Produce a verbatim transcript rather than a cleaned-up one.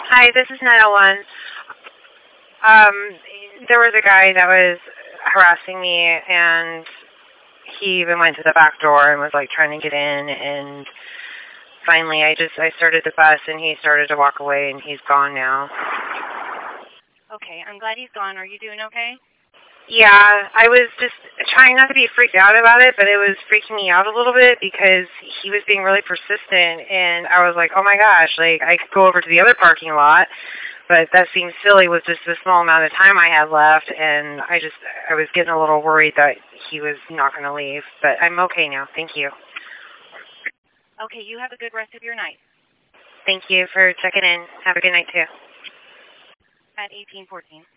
Hi, this is nine oh one. Um, there was a guy that was harassing me, and he even went to the back door and was like trying to get in. And finally, I just I started the bus, and he started to walk away, and he's gone now. Okay, I'm glad he's gone. Are you doing okay? Yeah, I was just trying not to be freaked out about it, but it was freaking me out a little bit because he was being really persistent, and I was like, oh my gosh, like I could go over to the other parking lot, but that seems silly with just the small amount of time I had left, and I just, I was getting a little worried that he was not going to leave, but I'm okay now. Thank you. Okay, you have a good rest of your night. Thank you for checking in. Have a good night, too. At eighteen fourteen.